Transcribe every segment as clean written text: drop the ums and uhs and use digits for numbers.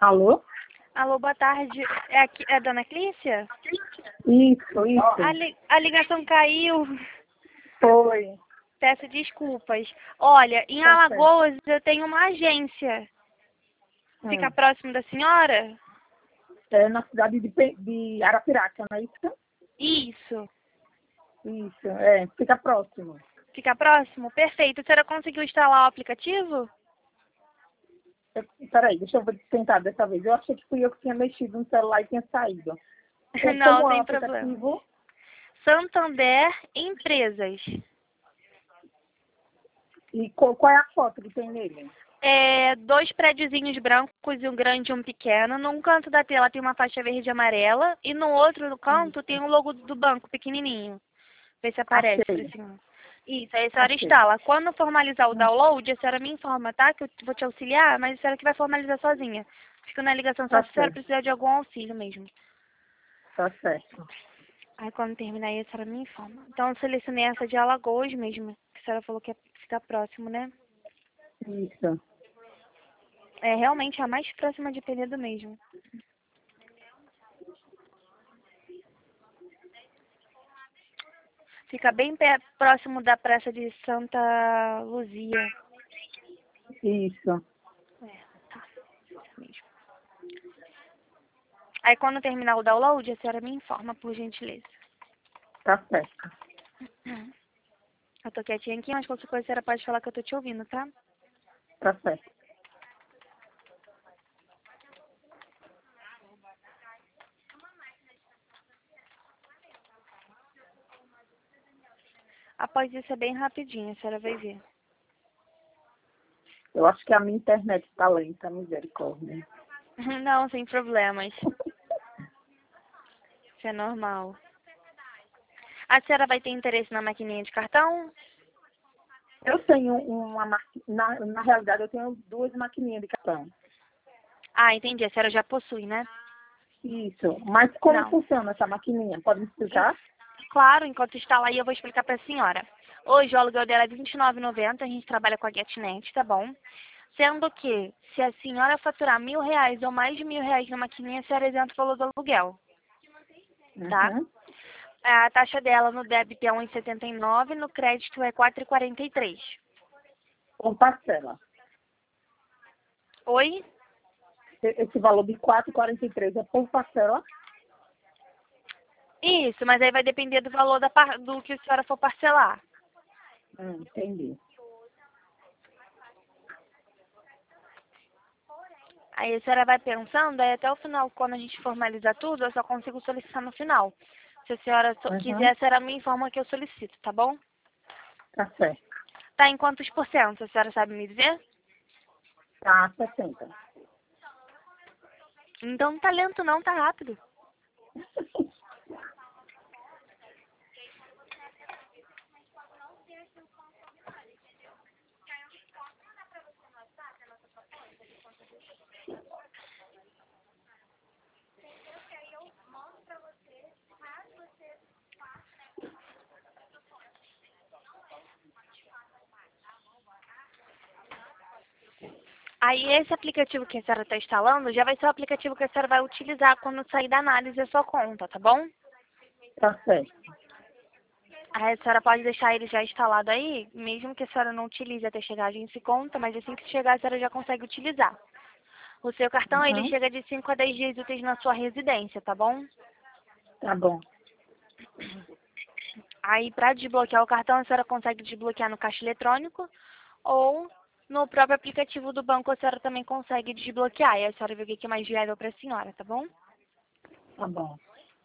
Alô? Alô, boa tarde. É a dona Clícia? Isso. A ligação caiu. Foi. Peço desculpas. Olha, em Tá certo. Alagoas eu tenho uma agência. Fica próximo da senhora? É na cidade de Arapiraca, não é isso? Isso. Isso, fica próximo. Fica próximo? Perfeito. A senhora conseguiu instalar o aplicativo? Peraí, deixa eu tentar dessa vez. Eu achei que fui eu que tinha mexido no celular e tinha saído. Não, Como é o sem problema. aplicativo? Santander Empresas. E qual é a foto que tem nele? Dois prédiozinhos brancos e um grande e um pequeno. Num canto da tela tem uma faixa verde e amarela e no outro canto tem o logo do banco pequenininho. Vê se aparece pra Achei. senhora. Isso, aí a senhora Achei. instala. Quando formalizar o download, a senhora me informa, tá? Que eu vou te auxiliar, mas a senhora que vai formalizar sozinha. Fico na ligação só Tá se a senhora certo. precisar de algum auxílio mesmo. Tá certo. Aí quando terminar aí, a senhora me informa. Então eu selecionei essa de Alagoas mesmo, que a senhora falou que fica próximo, né? Isso. É realmente a mais próxima de Penedo mesmo. Fica bem próximo da praça de Santa Luzia. Isso. Tá. Isso mesmo. Aí quando terminar o download, a senhora me informa, por gentileza. Tá certo. Eu tô quietinha aqui, mas qualquer coisa a senhora pode falar que eu tô te ouvindo, tá? Tá certo. Após isso é bem rapidinho, a senhora vai ver. Eu acho que a minha internet tá lenta, misericórdia. Não, sem problemas. Isso é normal. A senhora vai ter interesse na maquininha de cartão? Eu tenho na realidade eu tenho 2 maquininhas de cartão. Ah, entendi. A senhora já possui, né? Isso. Mas como Não. funciona essa maquininha? Pode me explicar? Claro, enquanto está lá, eu vou explicar para a senhora. Hoje o aluguel dela é R$ 29,90, a gente trabalha com a GetNet, tá bom? Sendo que, se a senhora faturar R$ 1.000 ou mais de R$ 1.000 na maquininha, a senhora isenta o valor do aluguel, tá? Uhum. A taxa dela no débito é 1,79, no crédito é 4,43. Por parcela. Oi? Esse valor de 4,43 é por parcela? Isso, mas aí vai depender do valor do que a senhora for parcelar. Entendi. Aí a senhora vai pensando, aí até o final, quando a gente formalizar tudo, eu só consigo solicitar no final. Se a senhora quiser, Uhum. a senhora me informa que eu solicito, tá bom? Tá certo. Tá em quantos por cento? A senhora sabe me dizer? Tá 60. Então não tá lento não, tá rápido. Aí esse aplicativo que a senhora está instalando já vai ser o aplicativo que a senhora vai utilizar quando sair da análise da sua conta, tá bom? Tá certo. Aí a senhora pode deixar ele já instalado aí, mesmo que a senhora não utilize até chegar a agência e conta, mas assim que chegar a senhora já consegue utilizar. O seu cartão, ele Uhum. chega de 5 a 10 dias úteis na sua residência, tá bom? Tá bom. Aí, para desbloquear o cartão, a senhora consegue desbloquear no caixa eletrônico ou no próprio aplicativo do banco a senhora também consegue desbloquear. E a senhora vê o que é mais viável para a senhora, tá bom? Tá bom.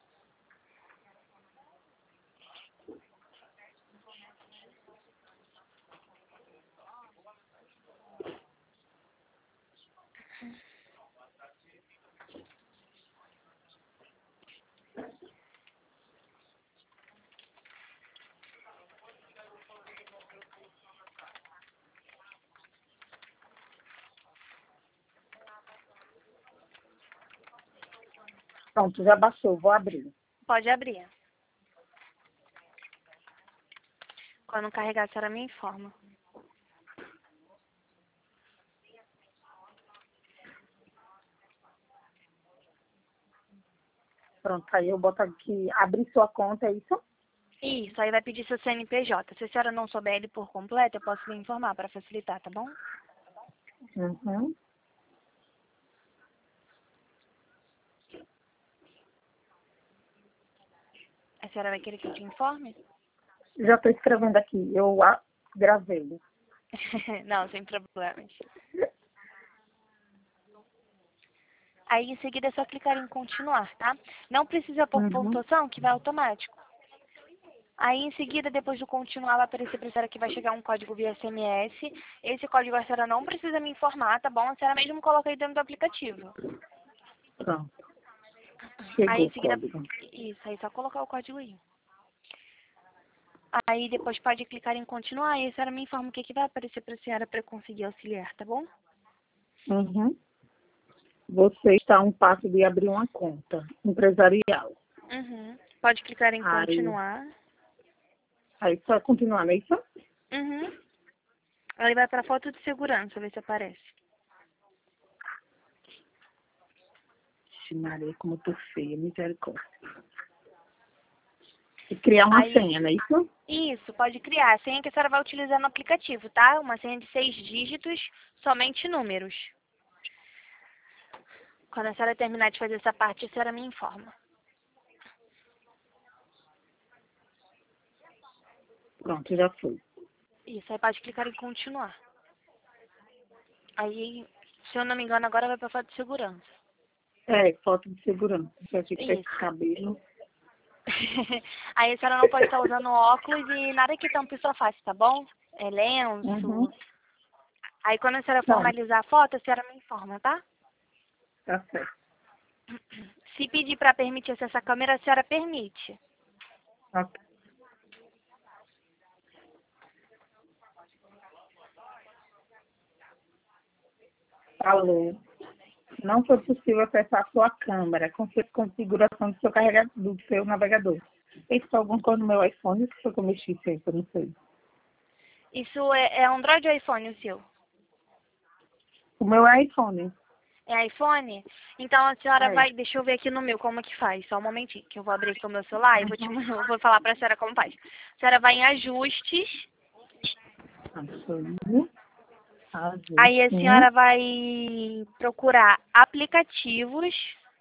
Pronto, já baixou. Vou abrir. Pode abrir. Quando carregar, a senhora me informa. Pronto, aí eu boto aqui, abrir sua conta, é isso? Isso, aí vai pedir seu CNPJ. Se a senhora não souber ele por completo, eu posso lhe informar para facilitar, tá bom? Uhum. A senhora vai querer que eu te informe? Já estou escrevendo aqui, eu gravei. Não, sem problemas. Aí em seguida é só clicar em continuar, tá? Não precisa pôr Uhum. pontuação, que vai automático. Aí em seguida, depois do continuar, vai aparecer para a senhora que vai chegar um código via SMS. Esse código a senhora não precisa me informar, tá bom? A senhora mesmo coloca aí dentro do aplicativo. Pronto, Aí chegou em o seguida, código. isso, aí só colocar o código aí. Aí depois pode clicar em continuar e a senhora me informa o que vai aparecer para a senhora para eu conseguir auxiliar, tá bom? Uhum. Você está a um passo de abrir uma conta empresarial. Uhum. Pode clicar em Aí, continuar. aí só continuar, não é isso? Uhum. Aí vai para foto de segurança, ver se aparece. Ixi, Maria, como eu tô feia, misericórdia. E criar uma Aí, senha, não é isso? isso, pode criar. A senha que a senhora vai utilizar no aplicativo, tá? Uma senha de 6 dígitos, somente números. Quando a senhora terminar de fazer essa parte, a senhora me informa. Pronto, já foi. Isso, aí pode clicar em continuar. Aí, se eu não me engano, agora vai para foto de segurança. É, foto de segurança. Já fica esse Isso. cabelo. Aí a senhora não pode estar usando óculos e nada que tampe sua face, tá bom? É Uhum. lenço. Aí quando a senhora Tá, formalizar a foto, a senhora me informa, tá? tá certo. Se pedir para permitir acesso à câmera, a senhora permite. Ok. Falou. Não foi possível acessar sua câmera com sua configuração do seu carregador, do seu navegador. Isso foi alguma coisa no meu iPhone, que foi que eu mexi sempre, eu não sei. Isso é Android ou iPhone o seu? O meu é iPhone. É iPhone? Então a senhora É. vai, deixa eu ver aqui no meu como que faz, só um momentinho, que eu vou abrir aqui o meu celular e Uhum. eu vou falar pra senhora como faz. A senhora vai em ajustes, Absoluto. aí a Ajuste. senhora vai procurar aplicativos,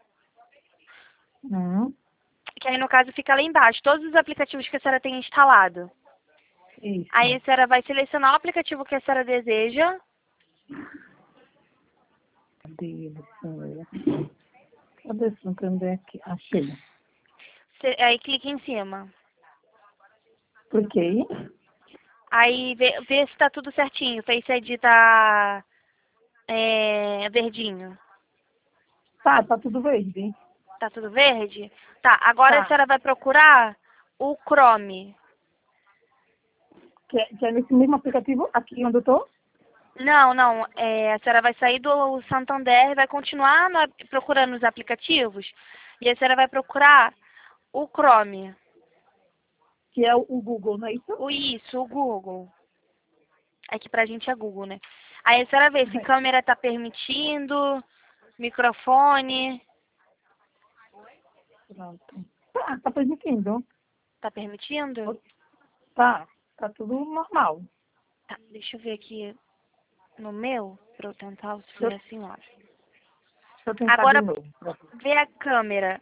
Hum. que aí no caso fica lá embaixo, todos os aplicativos que a senhora tem instalado. Aí Isso. a senhora vai selecionar o aplicativo que a senhora deseja, Cadê ele, senhora? Cadê esse também aqui? Achei. aí clica em cima. Cliquei. Aí vê se tá tudo certinho, Face ID tá verdinho. Tá tudo verde. Tá tudo verde? Tá, agora a Tá. senhora vai procurar o Chrome. Que é nesse mesmo aplicativo, aqui onde eu tô? Não, não, a senhora vai sair do Santander e vai continuar procurando os aplicativos. E a senhora vai procurar o Chrome. Que é o Google, não é isso? O Google. Aqui pra gente é Google, né? Aí a senhora vê se câmera tá permitindo, microfone, Pronto. Tá permitindo. tá permitindo? Tá tudo normal. Tá, deixa eu ver aqui no meu, pra eu tentar Deixa auxiliar a senhora. eu tentar de Agora, novo. vê a câmera.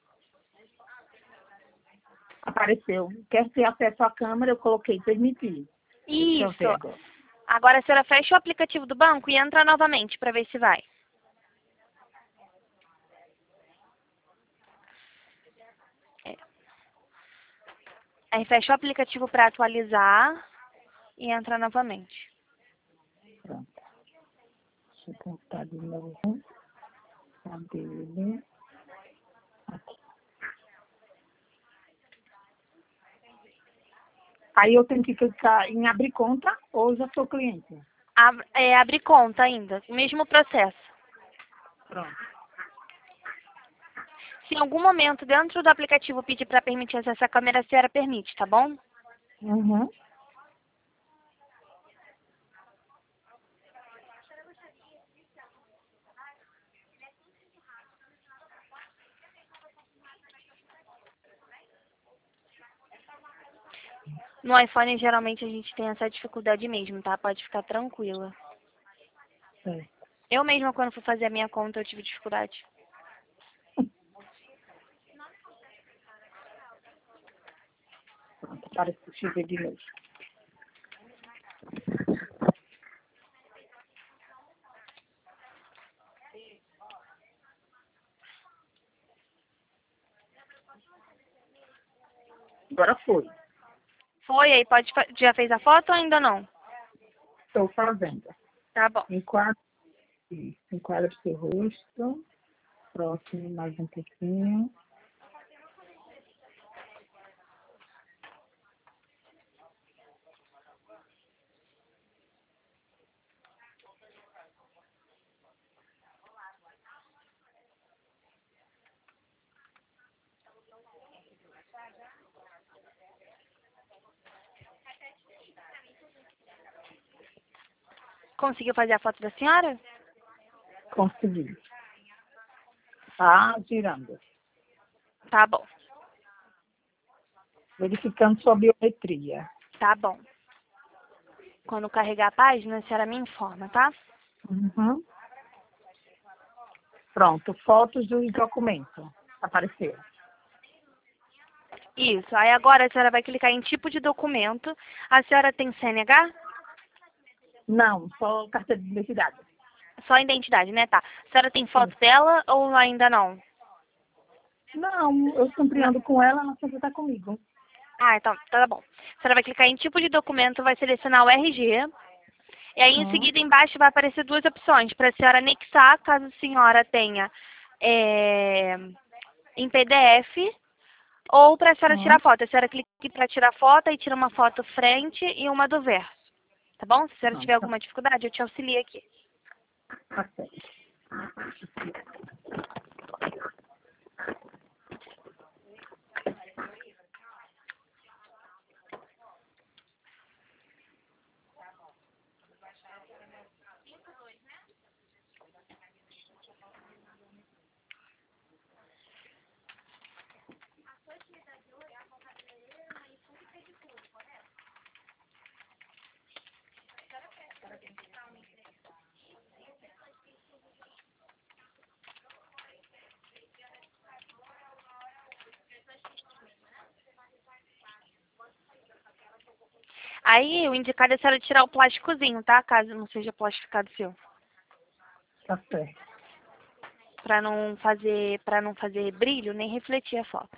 Apareceu. Quer ter acesso à câmera, eu coloquei permitir. Deixa eu Isso. ver agora. Agora a senhora fecha o aplicativo do banco e entra novamente para ver se vai. É. Aí fecha o aplicativo para atualizar e entra novamente. Pronto. Deixa eu tentar de novo. Cadê ele? Aqui. Aí eu tenho que clicar em abrir conta ou já sou cliente? Abre conta ainda, mesmo processo. Pronto. Se em algum momento dentro do aplicativo pedir para permitir acesso à câmera, a senhora permite, tá bom? Uhum. No iPhone, geralmente, a gente tem essa dificuldade mesmo, tá? Pode ficar tranquila. Certo. Eu mesma, quando fui fazer a minha conta, eu tive dificuldade. Pronto, aparece o X de novo. Agora foi. Foi aí, já fez a foto ou ainda não? Estou fazendo. Tá bom. Enquadra o seu rosto. Próximo, mais um pouquinho. Conseguiu fazer a foto da senhora? Consegui. Tá girando. Tá bom. Verificando sua biometria. Tá bom. Quando carregar a página, a senhora me informa, tá? Uhum. Pronto, fotos dos documentos. Apareceu. Isso. Aí agora a senhora vai clicar em tipo de documento. A senhora tem CNH? Não, só carteira de identidade. Só identidade, né? Tá. A senhora tem foto Sim. dela ou ainda não? Não, eu sempre ando com ela, ela sempre está comigo. Ah, então, tá bom. A senhora vai clicar em tipo de documento, vai selecionar o RG. E aí, em seguida, embaixo vai aparecer duas opções. Para a senhora anexar, caso a senhora tenha em PDF, ou para a senhora tirar foto. A senhora clica aqui para tirar foto e tira uma foto frente e uma do verso. Tá bom? Se a senhora tiver Pronto, alguma dificuldade, eu te auxilio aqui. tá certo. Aí, o indicado é a senhora tirar o plásticozinho, tá? Caso não seja plastificado seu. Tá certo. Para não fazer brilho, nem refletir a foto.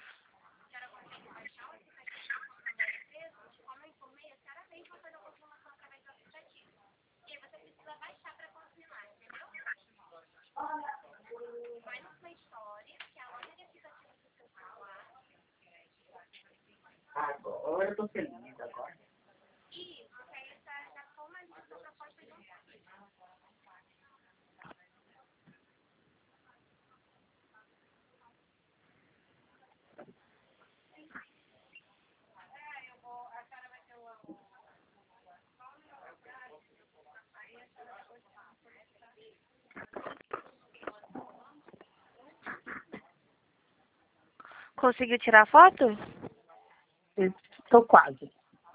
Agora eu tô feliz agora. Conseguiu tirar a foto? Estou quase.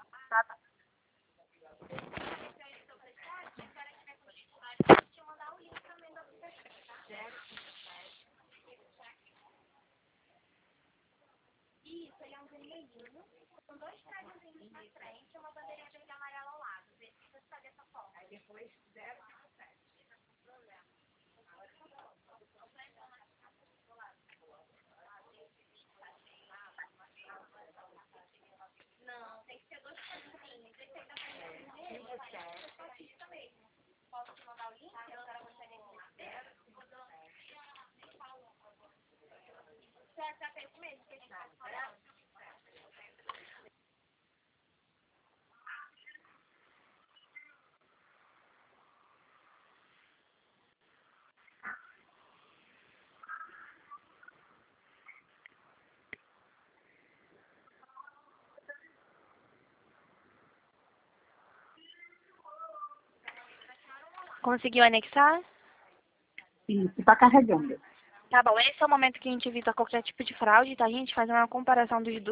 Conseguiu anexar? Isso, está carregando. Tá bom, esse é o momento que a gente evita qualquer tipo de fraude, tá? A gente faz uma comparação dos